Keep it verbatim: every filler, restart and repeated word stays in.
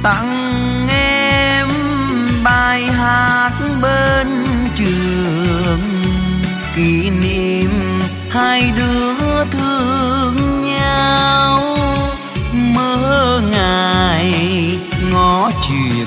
tặng em bài hát bên trường, kỷ niệm hai đứa thương nhau, mơ ngày ngó chiều